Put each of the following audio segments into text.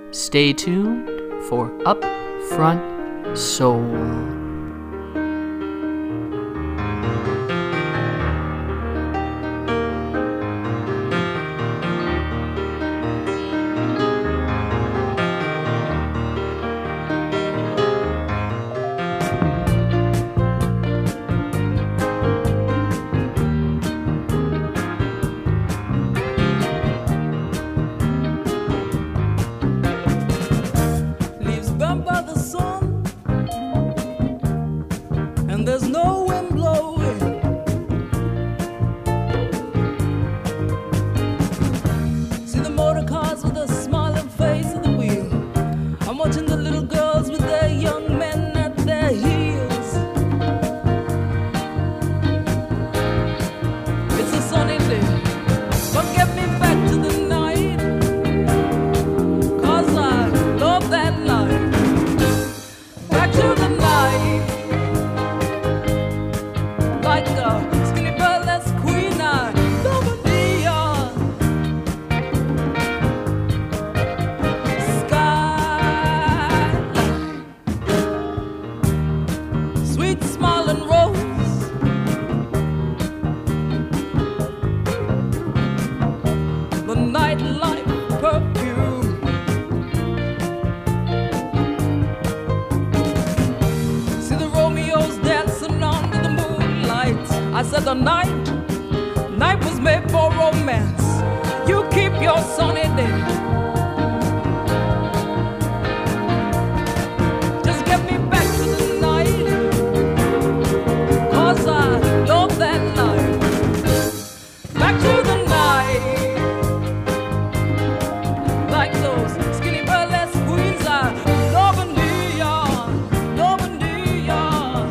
Stay tuned for Upfront Soul. The night was made for romance. You keep your sunny day. Just get me back to the night, 'cause I love that night. Back to the night, like those skinny burlesque queens. I love in New York, love in New York.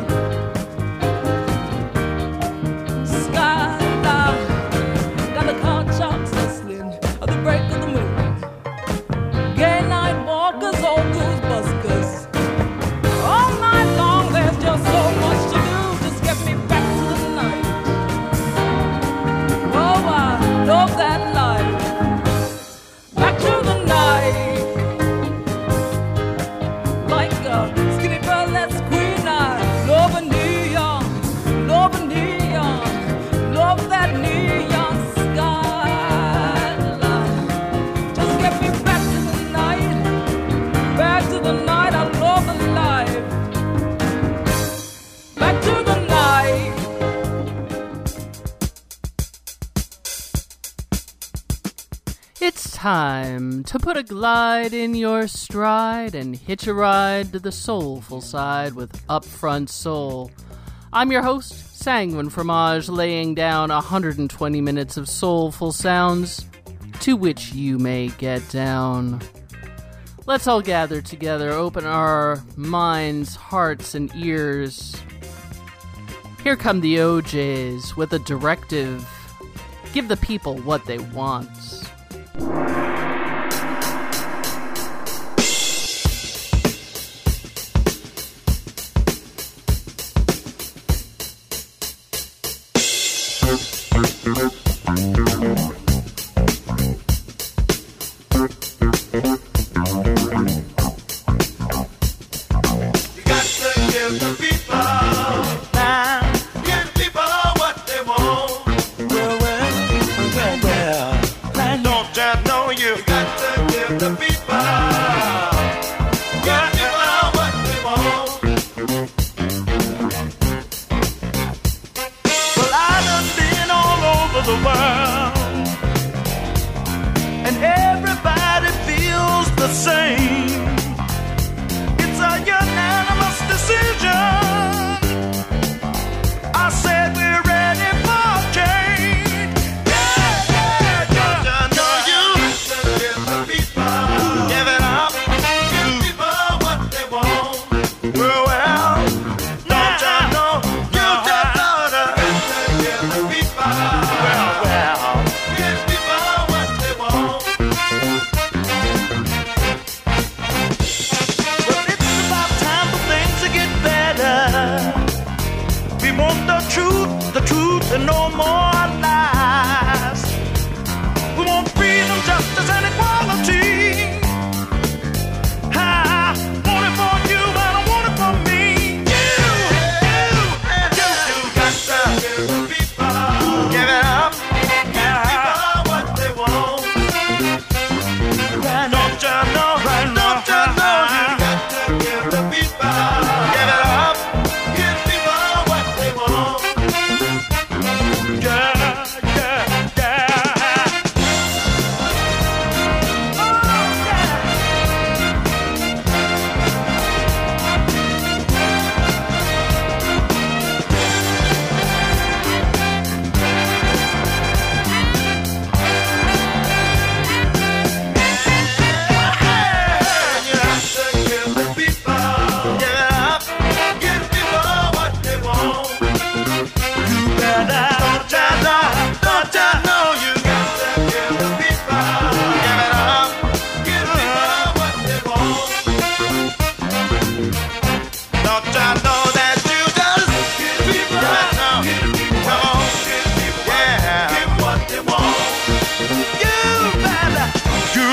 Time to put a glide in your stride and hitch a ride to the soulful side with Upfront Soul. I'm your host, Sanguine Fromage, laying down 120 minutes of soulful sounds to which you may get down. Let's all gather together, open our minds, hearts, and ears. Here come the OJs with a directive. Give the people what they want. Give it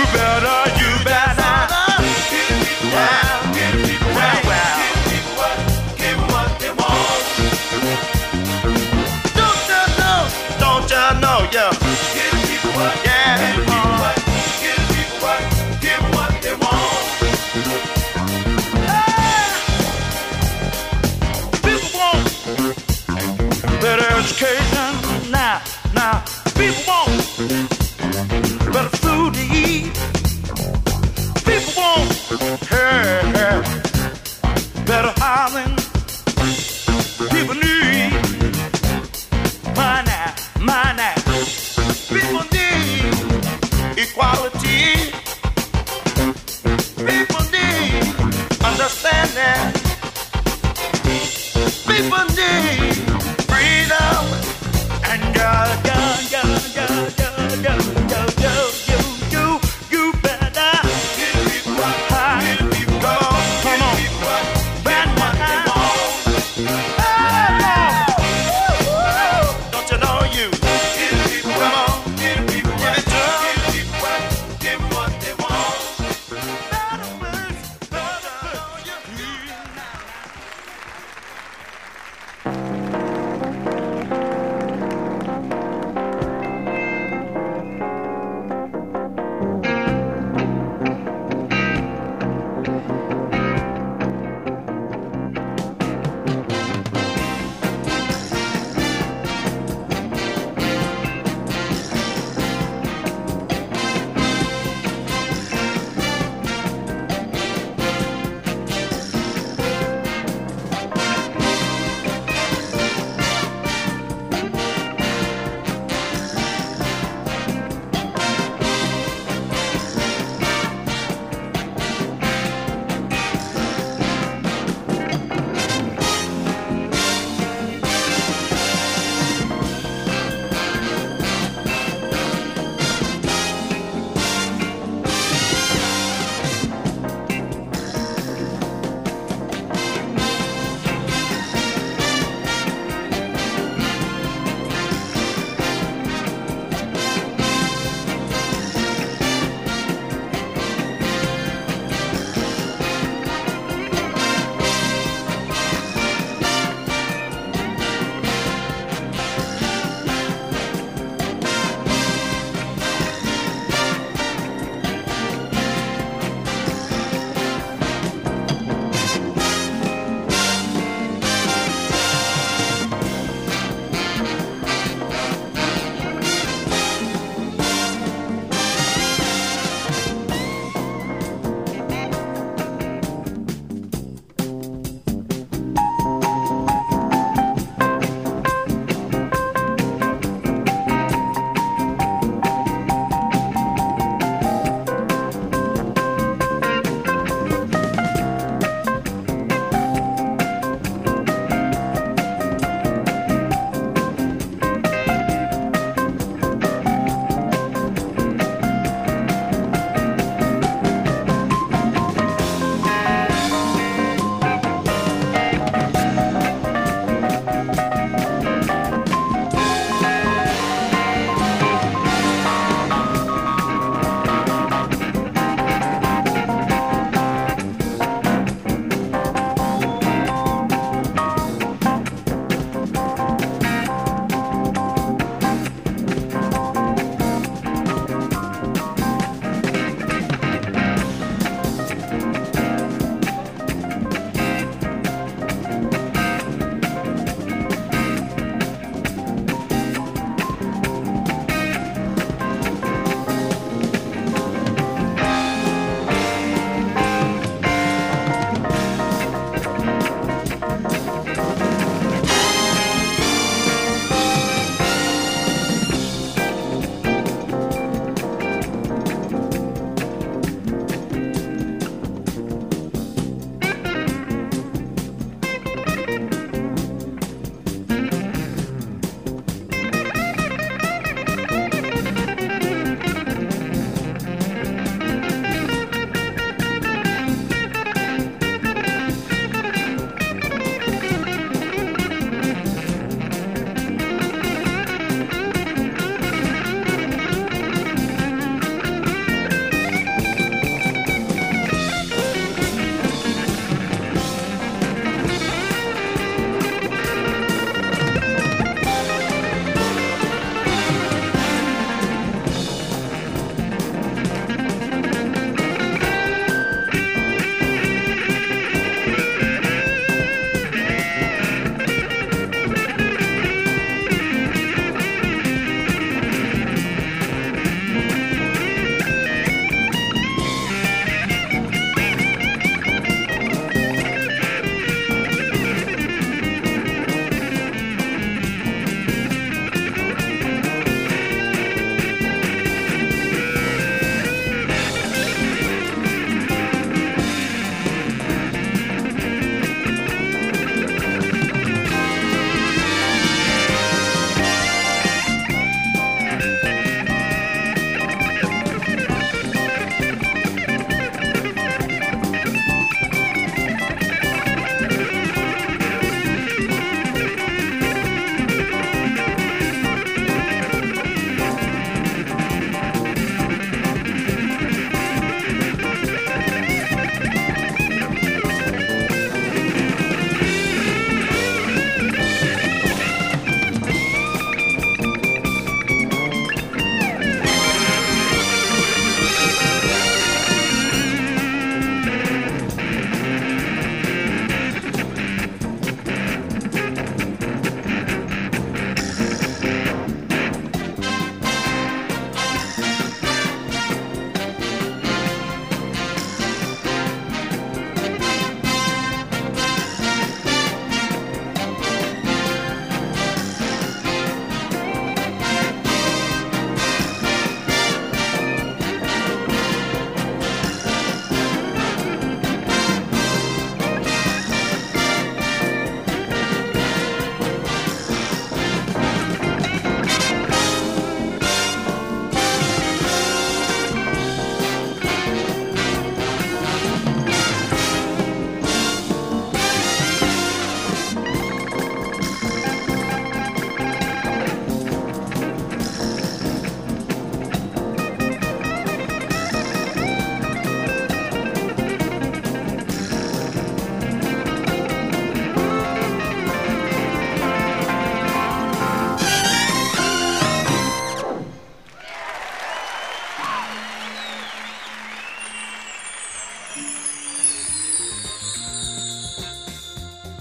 Education now, people want better food to eat. People want better housing. People need money. People need equality. People need understanding. People need freedom and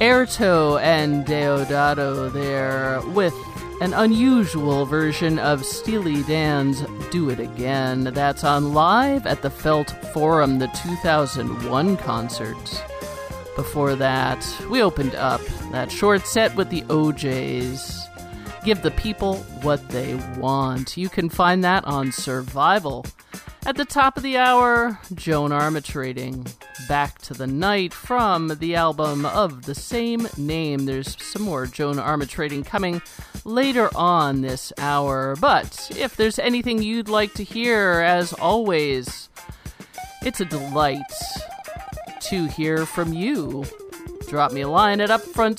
Airto and Deodato there with an unusual version of Steely Dan's Do It Again. That's on Live at the Felt Forum, the 2001 concert. Before that, we opened up that short set with the OJs. Give the people what they want. You can find that on Survival. At the top of the hour, Joan Armatrading. Back to the Night from the album of the same name. There's some more Joan Armatrading coming later on this hour. But if there's anything you'd like to hear, as always, it's a delight to hear from you. Drop me a line at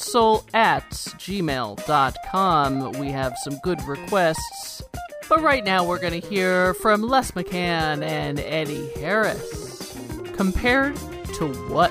upfrontsoul@gmail.com. We have some good requests. But right now we're going to hear from Les McCann and Eddie Harris. Compared to what?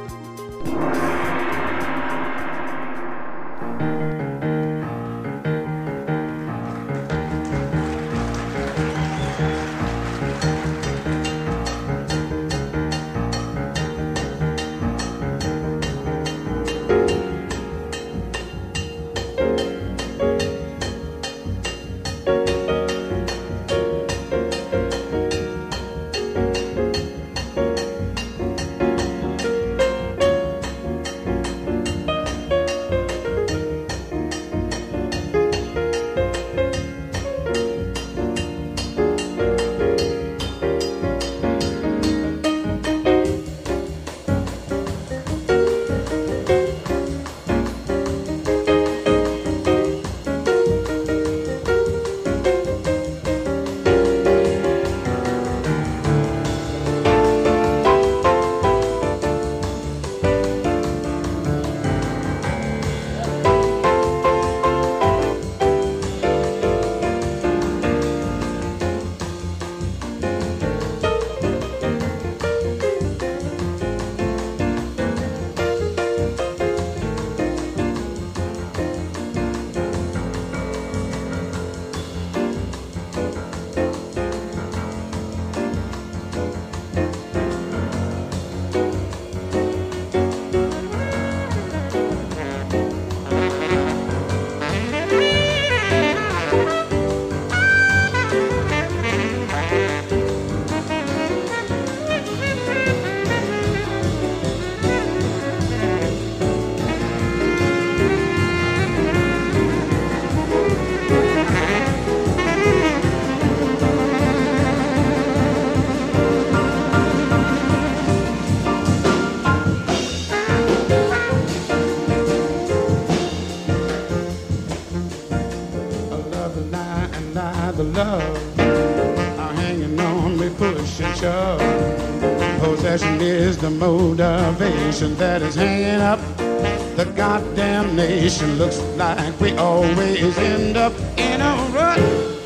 Possession is the motivation that is hanging up the goddamn nation. Looks like we always end up in a rut.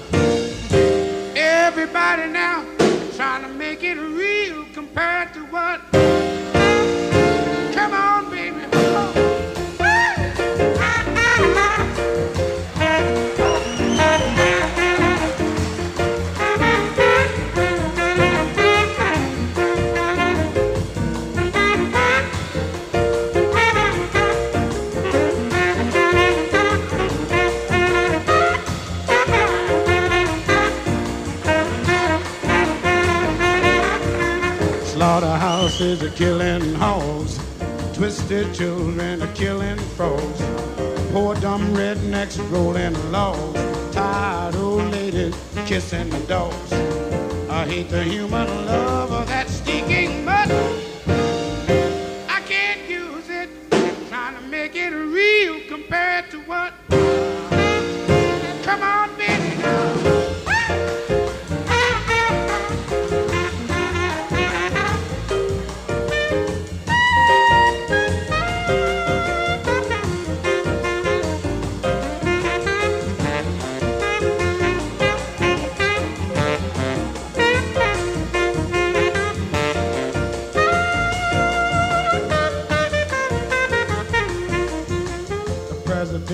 Everybody now trying to make it real compared to what? Come on, baby. Slaughterhouses are killing hogs, twisted children are killing frogs, poor dumb rednecks rolling logs, tired old ladies kissing the dogs. I hate the human love of that stinking mud. I can't use it, trying to make it real compared to what? Come on, baby, now.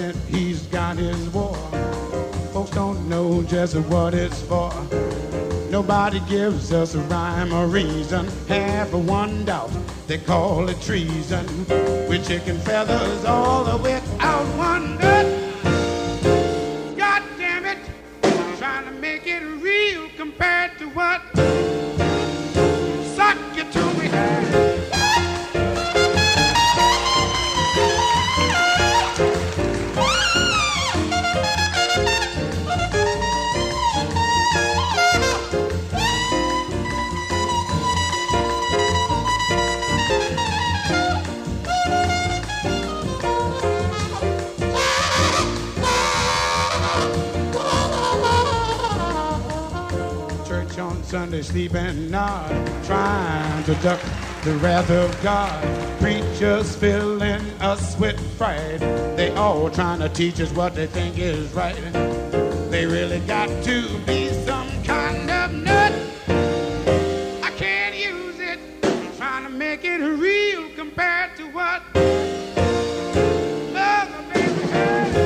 He's got his war. Folks don't know just what it's for. Nobody gives us a rhyme or reason. Have one doubt, they call it treason. With chicken feathers all the way out one good. God damn it, trying to make it real compared to what suck you to me. Sunday sleeping nod, trying to duck the wrath of God. Preachers filling us with fright. They all trying to teach us what they think is right. They really got to be some kind of nut. I can't use it. I'm trying to make it real compared to what other baby had.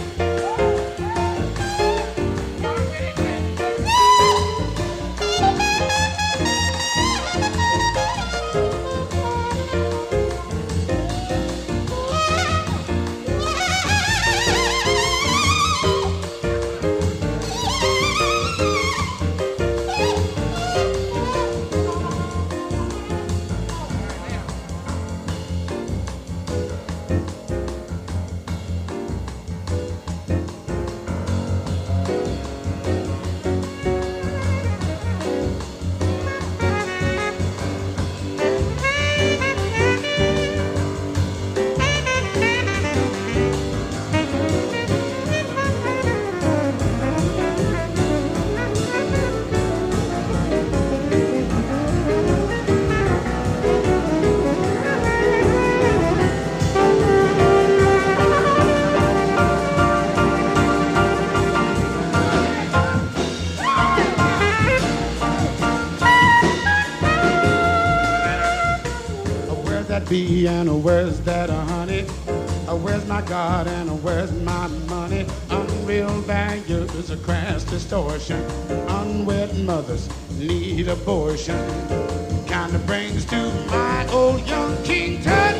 Be and where's that honey? Where's my God and where's my money? Unreal values, a crass distortion. Unwed mothers need abortion. Kinda brings to my old young King Tut.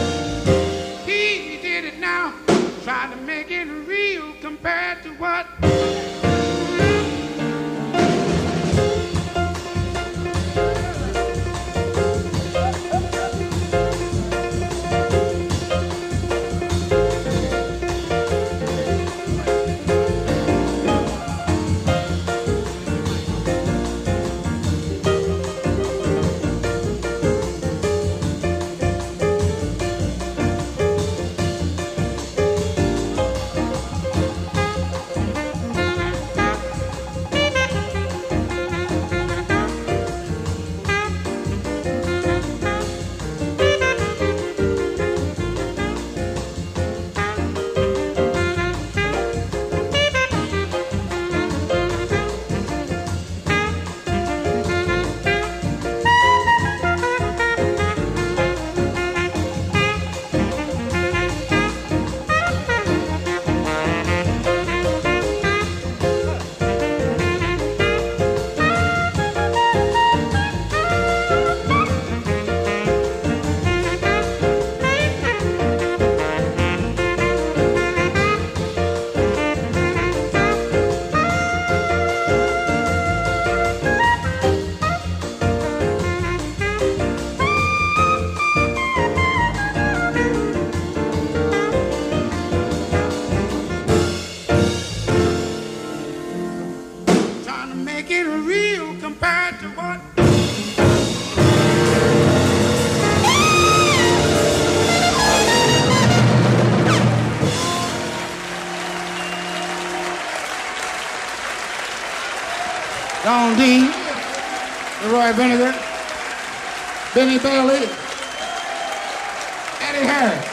He did it now, trying to make it real compared to what Don Dean, Leroy Vinegar, Benny Bailey, Eddie Harris.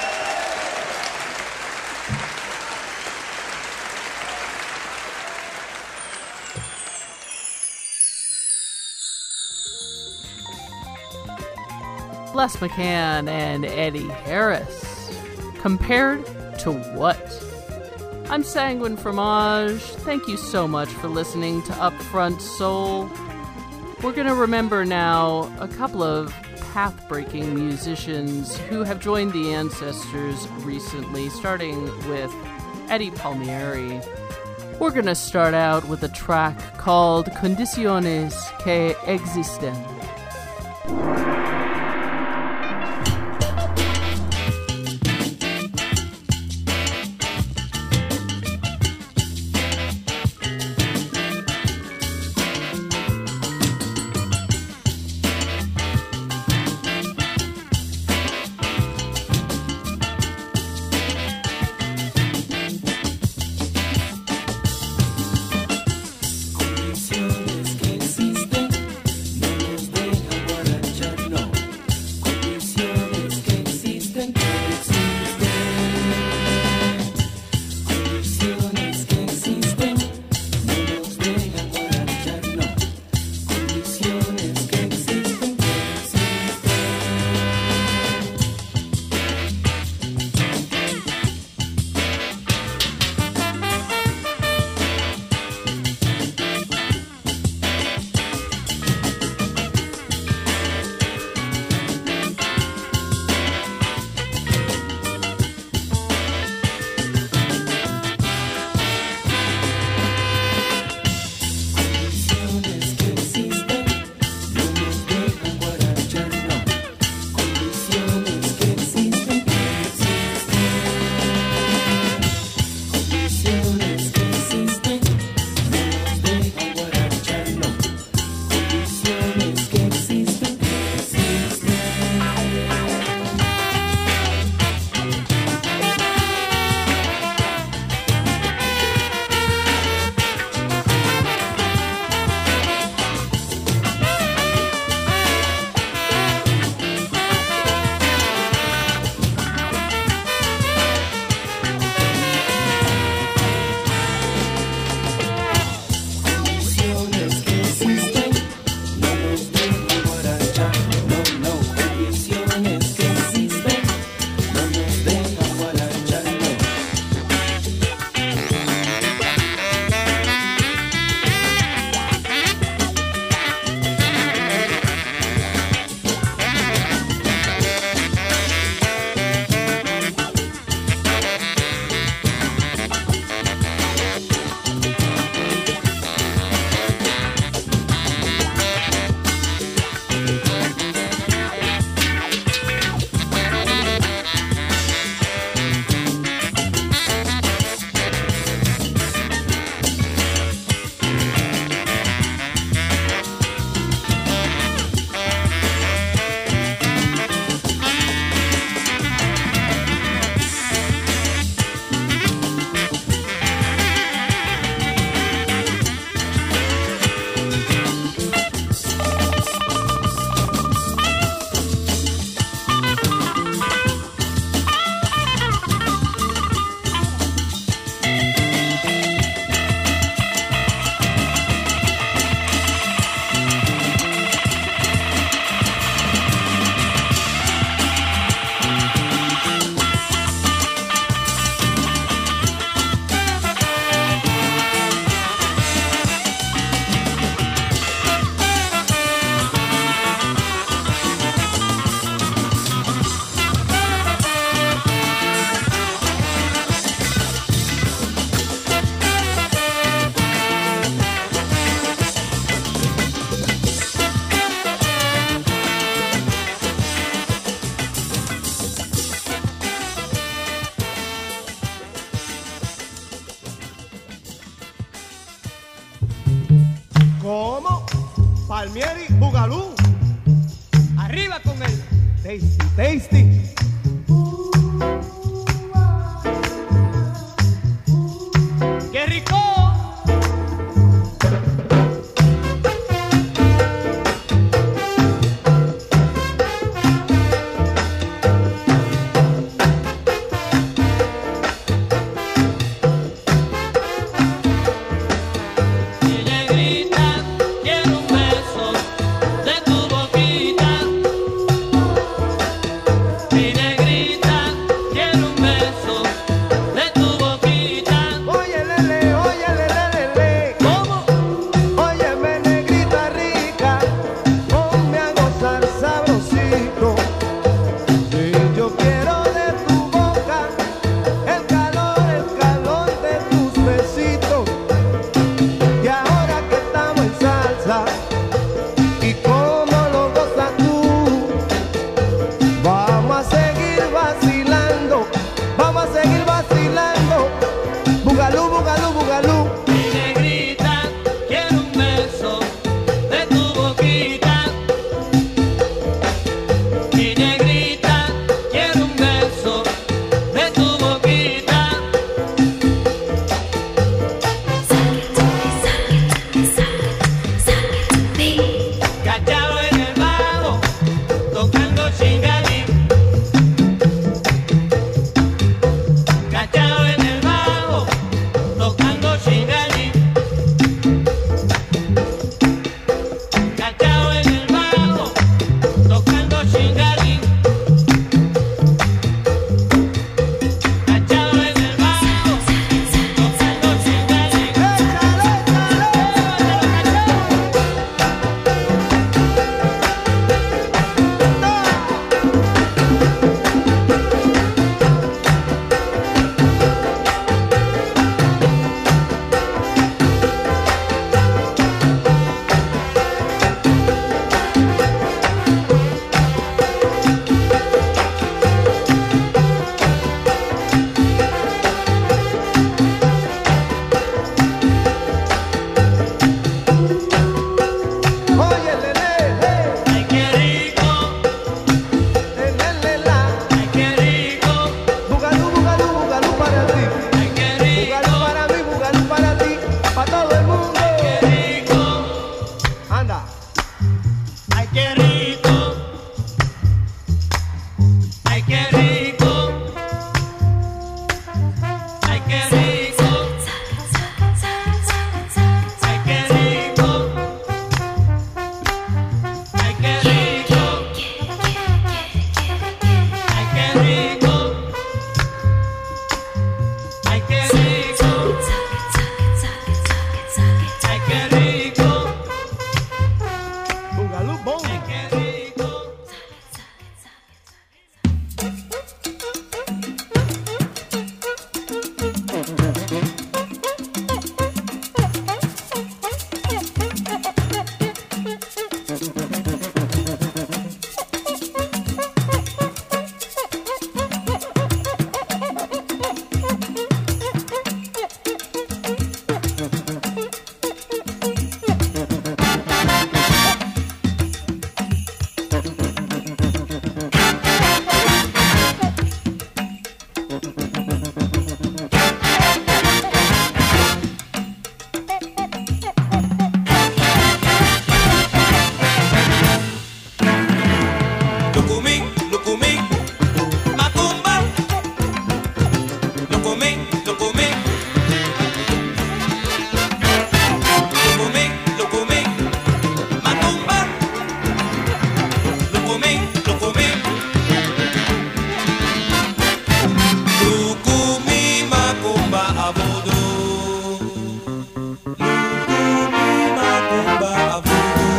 Les McCann and Eddie Harris. Compared to what? I'm Sanguine Fromage. Thank you so much for listening to Upfront Soul. We're going to remember now a couple of path-breaking musicians who have joined the Ancestors recently, starting with Eddie Palmieri. We're going to start out with a track called Condiciones que Existen. ¿Cómo? Palmieri, Bugalú. Arriba con el Tasty, Tasty. ¡Qué rico! Lucumí, Lucumí. Lucumí, macumba, abudu. Lucumí, macumba, abudu.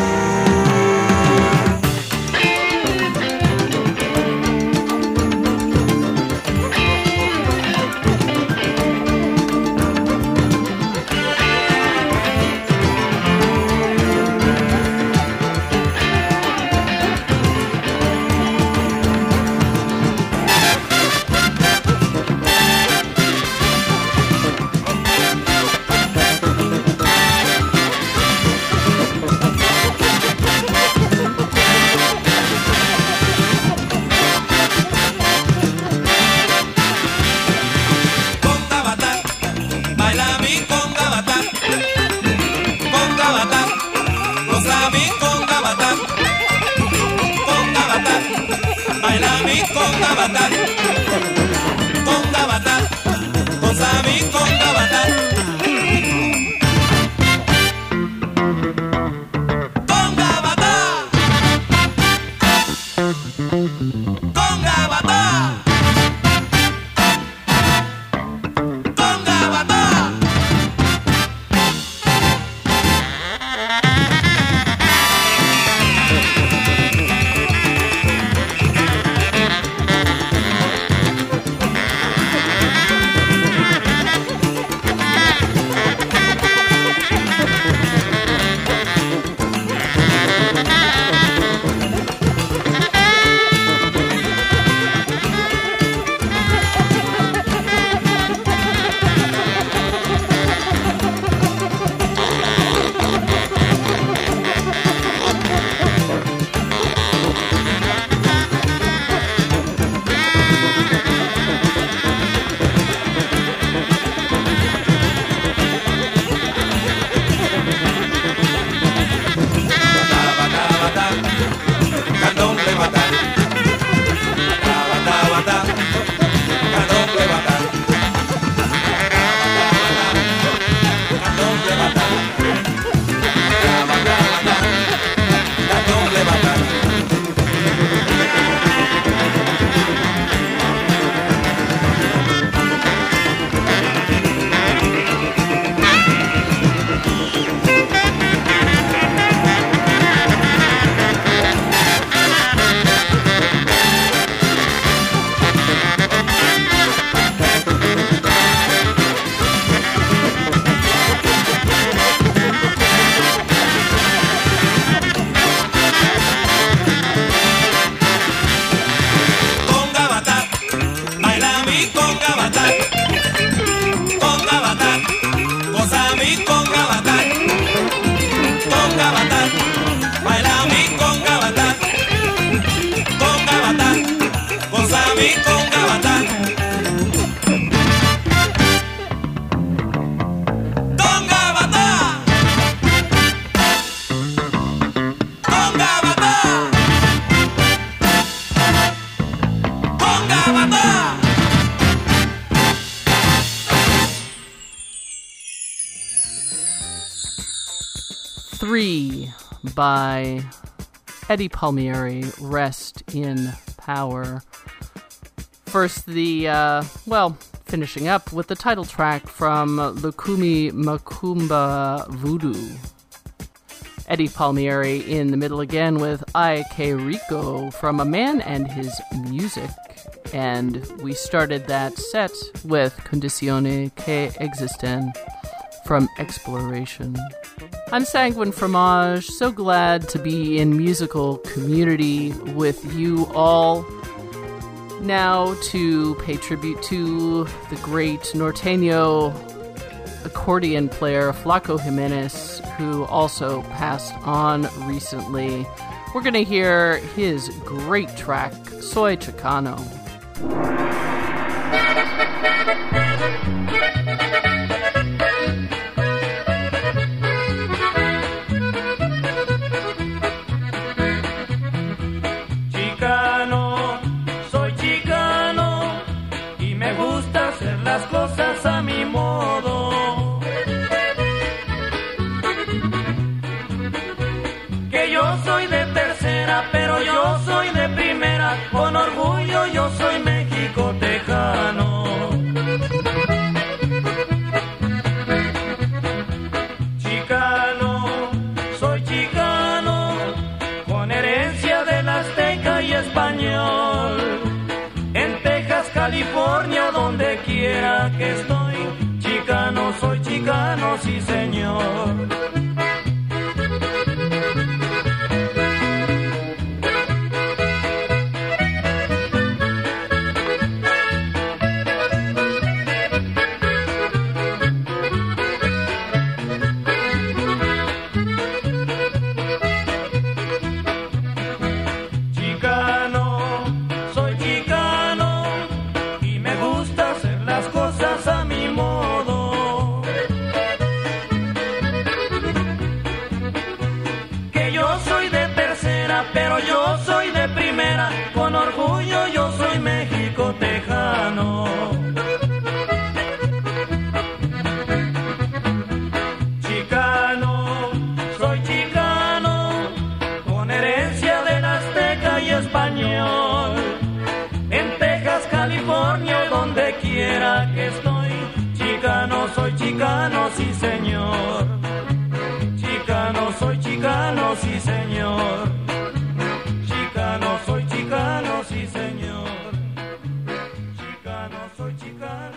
By Eddie Palmieri, Rest in Power. First, finishing up with the title track from Lucumí Macumba Voodoo. Eddie Palmieri in the middle again with Ay Que Rico from A Man and His Music. And we started that set with Condizioni che Existen from Exploration. I'm Sanguine Fromage, so glad to be in musical community with you all. Now to pay tribute to the great norteño accordion player Flaco Jimenez, who also passed on recently. We're going to hear his great track, Soy Chicano. Pero yo soy español. En Texas, California, donde quiera que estoy, chicano, soy chicano, sí señor. Pero yo soy de primera, con orgullo yo soy México tejano. Chicano, soy chicano, con herencia del azteca y español. En Texas, California, donde quiera que estoy, chicano, soy chicano, sí señor. Chicano, soy chicano, sí señor. Chicano, soy chicano, sí señor. Chicano, soy chicano.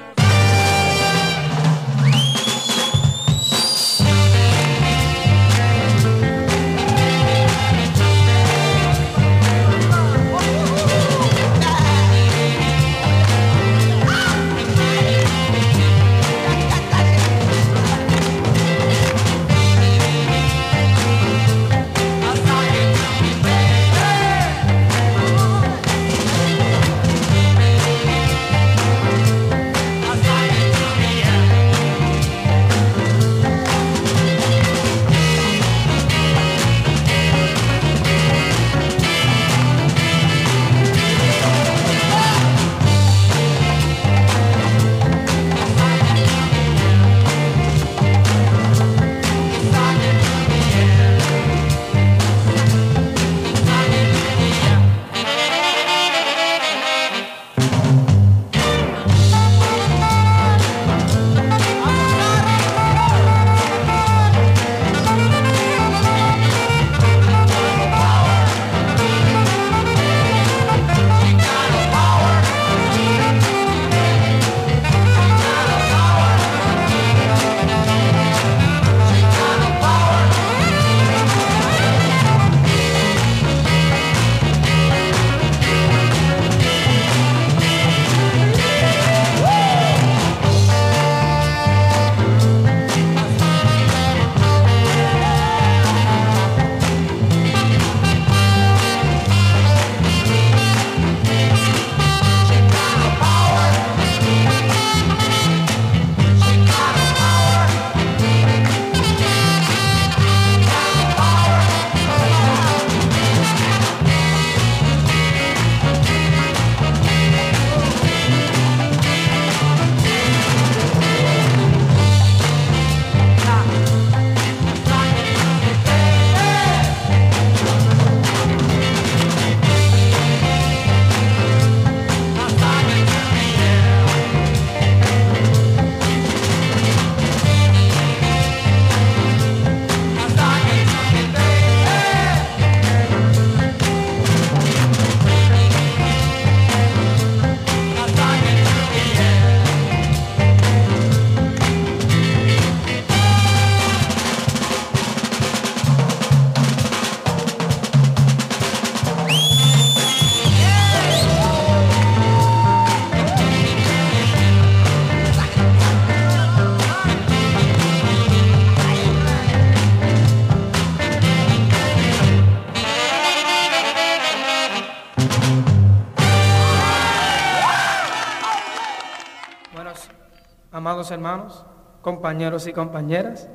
Amados hermanos, compañeros y compañeras,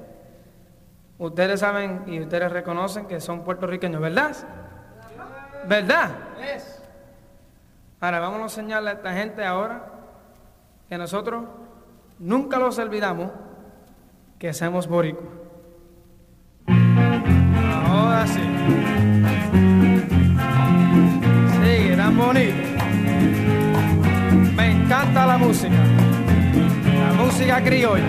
ustedes saben y ustedes reconocen que son puertorriqueños, ¿verdad? ¿Verdad? Ahora vamos a enseñarle a esta gente ahora que nosotros nunca los olvidamos que somos boricuas. Ahora sí. Sí, tan bonito. Me encanta la música criolla.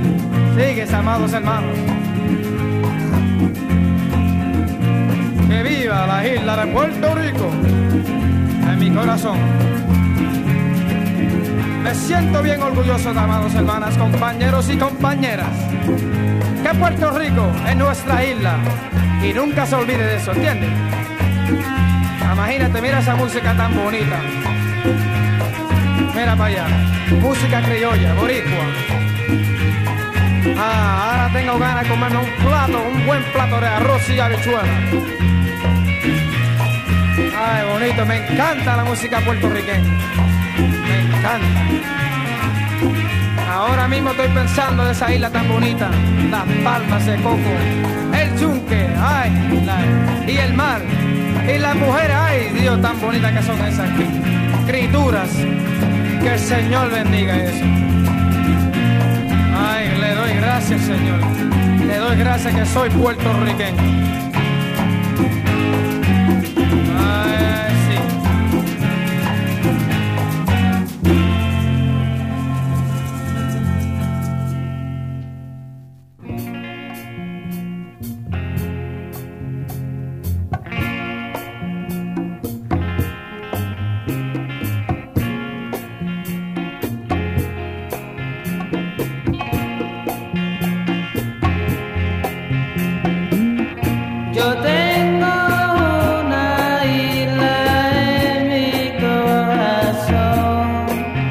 Sigues, amados hermanos. ¡Que viva! viva la isla de Puerto Rico en mi corazón. Me siento bien orgulloso, amados hermanas, compañeros y compañeras, que Puerto Rico es nuestra isla y nunca se olvide de eso, ¿entiendes? Imagínate, mira esa música tan bonita. Mira para allá, música criolla, boricua. Ahora tengo ganas de comerme un buen plato de arroz y habichuela. Ay, bonito, me encanta la música puertorriqueña. Me encanta. Ahora mismo estoy pensando de esa isla tan bonita, las palmas de coco, el yunque, ay, y el mar, y las mujeres, ay, Dios, tan bonitas que son esas criaturas. Que el Señor bendiga eso. Ay, le doy gracias, Señor. Le doy gracias que soy puertorriqueño. Ay, sí. Yo tengo una isla en mi corazón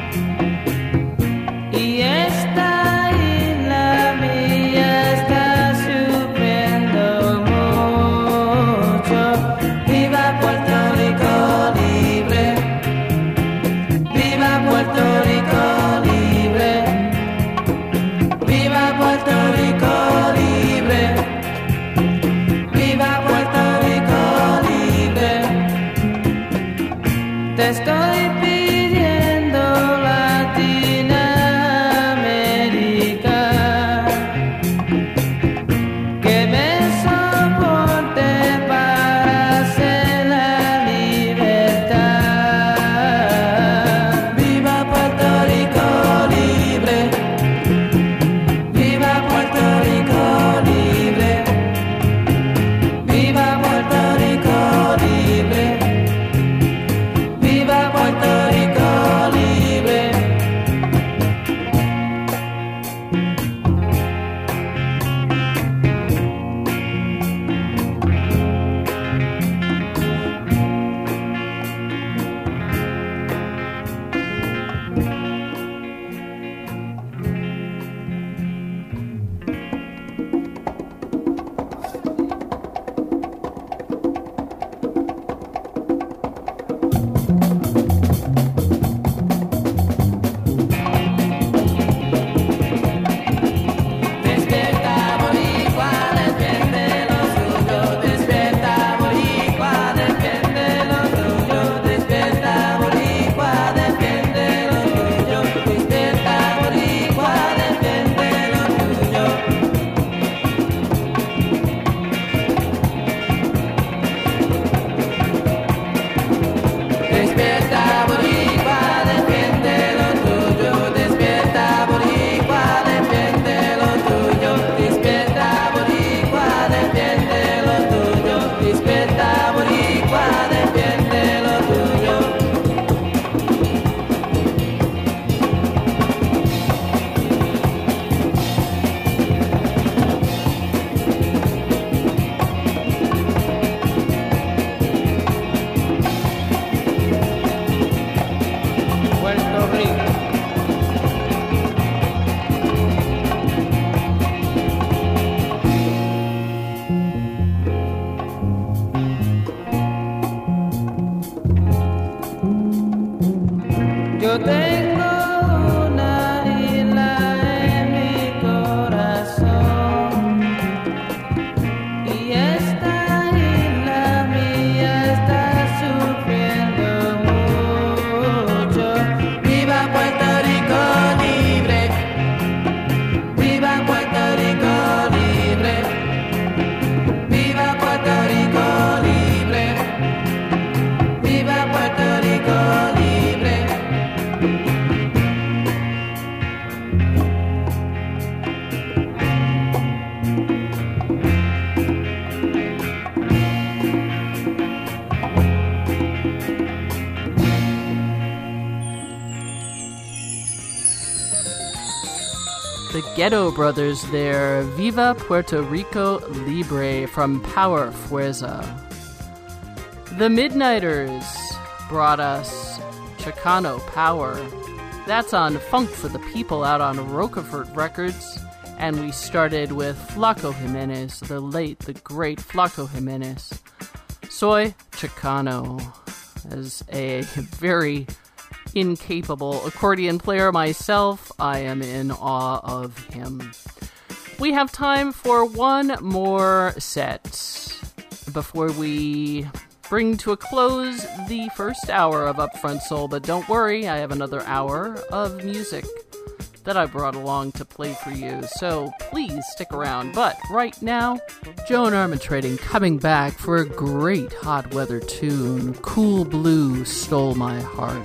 y esta isla mía está sufriendo mucho. Viva Puerto Rico libre, viva Puerto Rico libre, viva Puerto Rico libre. Viva Puerto Rico libre. Te estoy pidiendo Latinoamérica que me soporte para hacer la libertad. Viva Puerto Rico libre. Viva Puerto Rico libre. Viva Puerto Rico libre, viva Puerto Rico libre. Despierta boricua, defiende lo suyo. Despierta boricua, defiende lo suyo. Despierta boricua, defiende lo suyo. Despierta boricua, defiende lo suyo. Despierta boricua, defiende lo tuyo. Despierta boricua, defiende lo tuyo. Despierta boricua, defiende lo tuyo. Despierta boricua, defiende lo tuyo. Puerto Rico. Yo tengo una isla en mi corazón y esta isla mía está sufriendo mucho. Viva Puerto Rico libre, viva Puerto Rico libre, viva Puerto Rico libre, viva Puerto Rico libre. Ghetto Brothers there. Viva Puerto Rico Libre from Power Fuerza. The Midnighters brought us Chicano Power. That's on Funk for the People out on Roquefort Records. And we started with Flaco Jimenez, the late, the great Flaco Jimenez. Soy Chicano. As a very incapable accordion player myself, I am in awe of him. We have time for one more set before we bring to a close the first hour of Upfront Soul, but don't worry, I have another hour of music that I brought along to play for you, so please stick around. But right now, Joan Armatrading coming back for a great hot weather tune. Cool Blue Stole My Heart.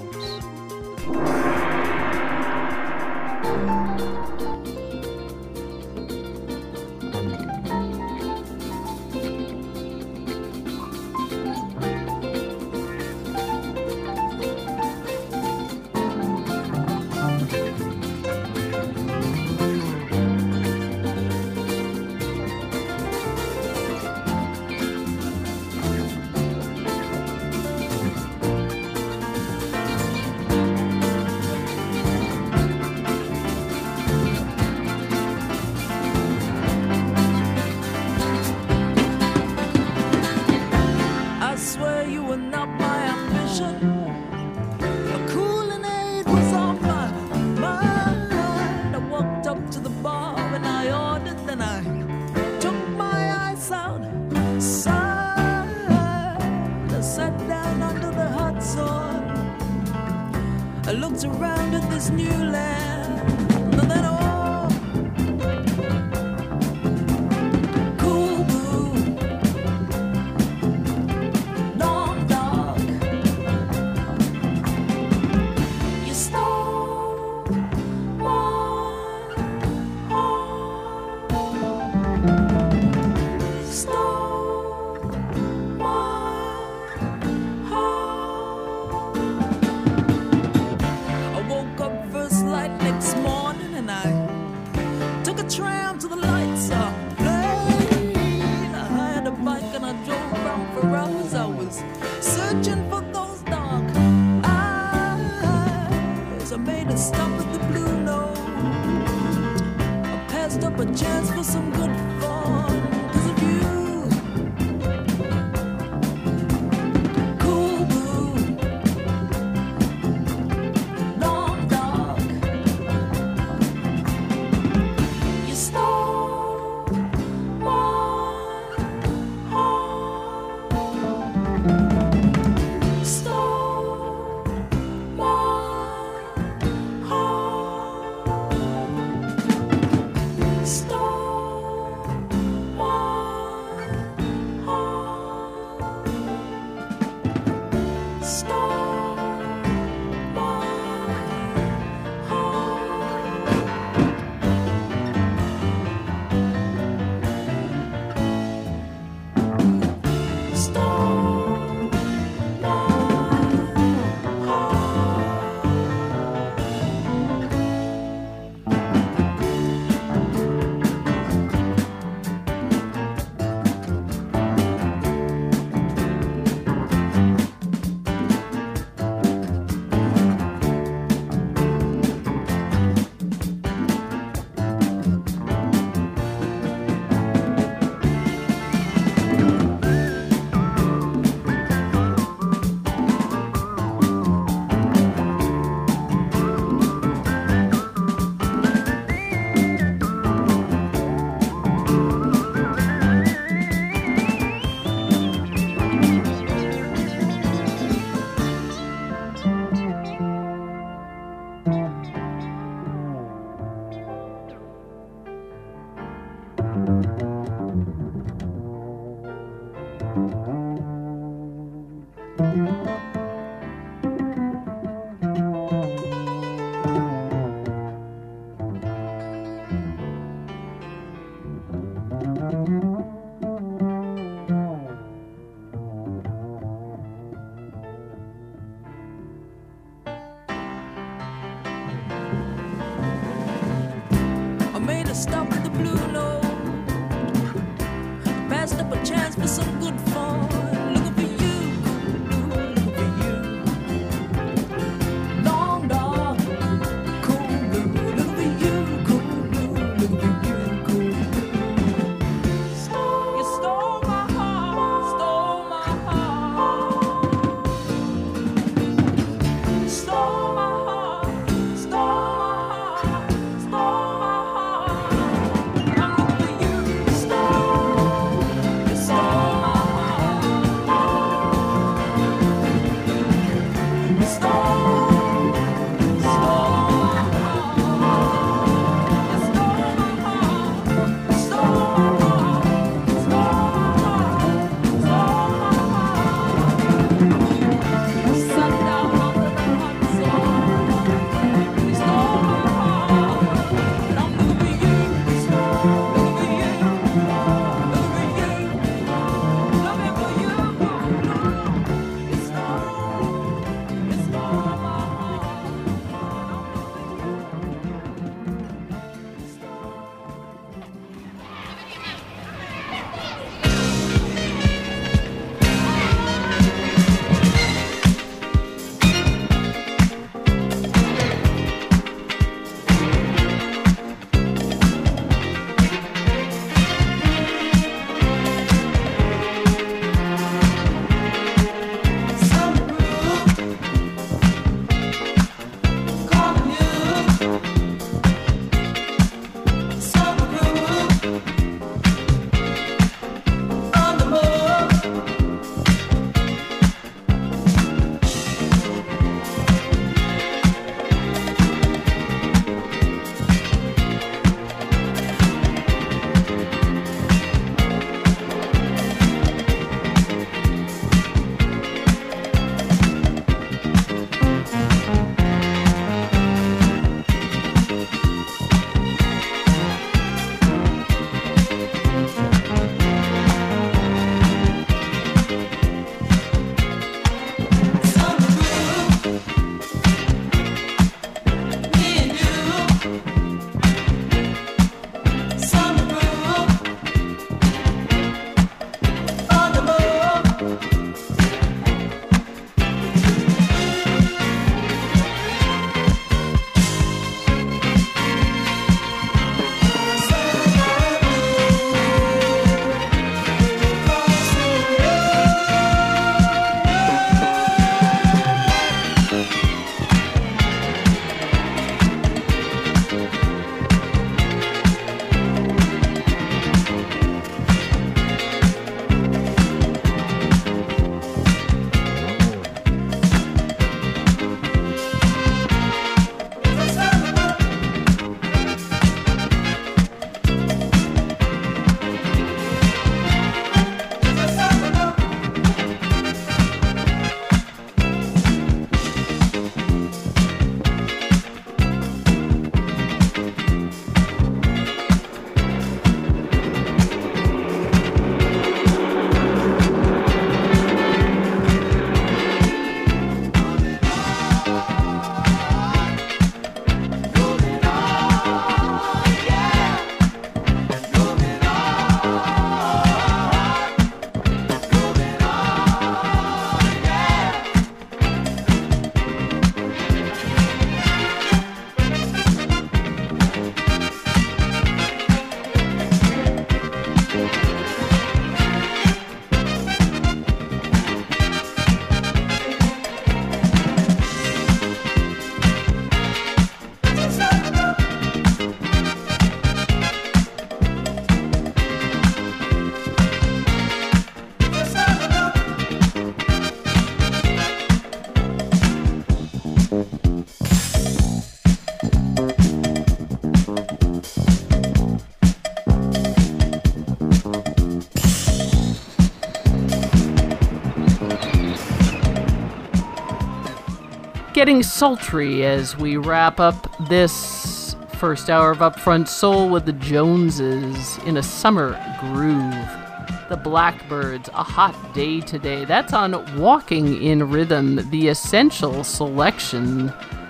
Getting sultry as we wrap up this first hour of Upfront Soul with the Joneses in a summer groove. The Blackbirds, A Hot Day Today. That's on Walking in Rhythm, the Essential Selection,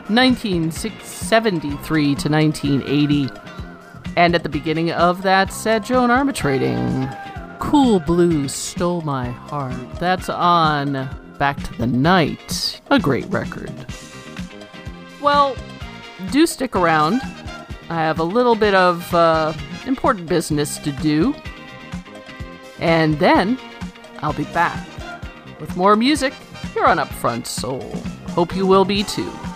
1973 to 1980. And at the beginning of that set, Joan Armatrading, Cool Blue Stole My Heart. That's on Back to the Night, a great record. Well, do stick around. I have a little bit of important business to do. And then I'll be back with more music here on Upfront Soul. Hope you will be too.